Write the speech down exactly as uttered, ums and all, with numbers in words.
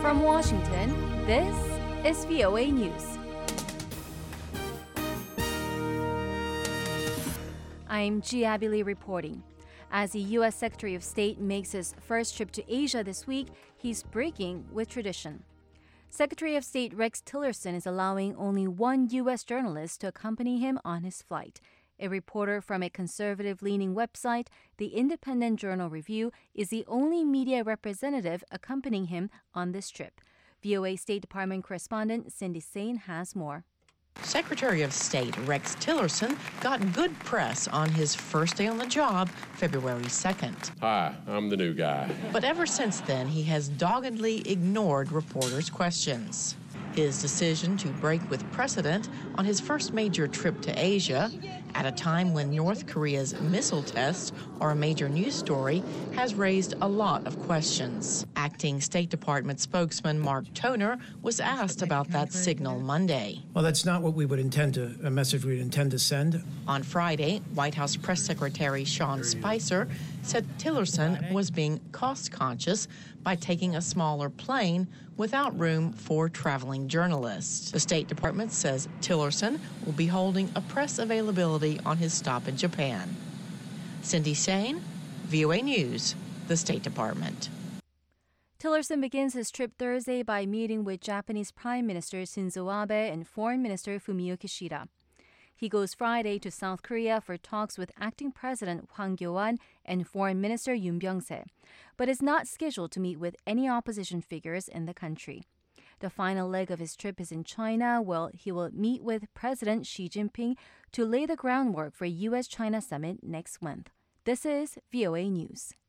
From Washington, this is V O A News. I'm G. Abby Lee reporting. As the U S. Secretary of State makes his first trip to Asia this week, he's breaking with tradition. Secretary of State Rex Tillerson is allowing only one U S journalist to accompany him on his flight. A reporter from a conservative-leaning website, the Independent Journal Review, is the only media representative accompanying him on this trip. V O A State Department correspondent Cindy Saine has more. Secretary of State Rex Tillerson got good press on his first day on the job, February second. Hi, I'm the new guy. But ever since then, he has doggedly ignored reporters' questions. His decision to break with precedent on his first major trip to Asia, at a time when North Korea's missile tests are a major news story, has raised a lot of questions. Acting State Department spokesman Mark Toner was asked about that signal Monday. Well, that's not what we would intend to, a message we would intend to send. On Friday, White House Press Secretary Sean Spicer said Tillerson was being cost-conscious by taking a smaller plane without room for traveling journalists. The State Department says Tillerson will be holding a press availability on his stop in Japan. Cindy Saine, V O A News, the State Department. Tillerson begins his trip Thursday by meeting with Japanese Prime Minister Shinzo Abe and Foreign Minister Fumio Kishida. He goes Friday to South Korea for talks with Acting President Hwang Kyo-ahn and Foreign Minister Yoon Byung-se, but is not scheduled to meet with any opposition figures in the country. The final leg of his trip is in China, where he will meet with President Xi Jinping to lay the groundwork for a U S China summit next month. This is V O A News.